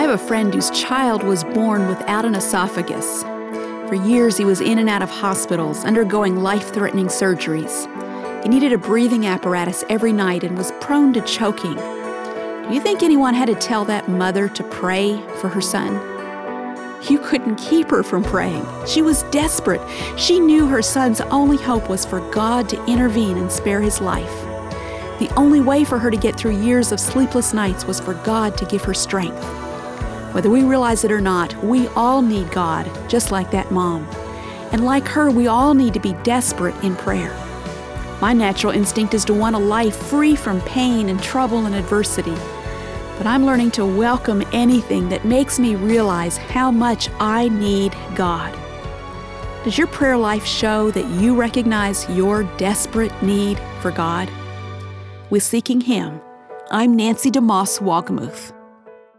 have a friend whose child was born without an esophagus. For years, he was in and out of hospitals, undergoing life-threatening surgeries. He needed a breathing apparatus every night and was prone to choking. Do you think anyone had to tell that mother to pray for her son? You couldn't keep her from praying. She was desperate. She knew her son's only hope was for God to intervene and spare his life. The only way for her to get through years of sleepless nights was for God to give her strength. Whether we realize it or not, we all need God, just like that mom. And like her, we all need to be desperate in prayer. My natural instinct is to want a life free from pain and trouble and adversity. But I'm learning to welcome anything that makes me realize how much I need God. Does your prayer life show that you recognize your desperate need for God? With Seeking Him, I'm Nancy DeMoss Wolgemuth.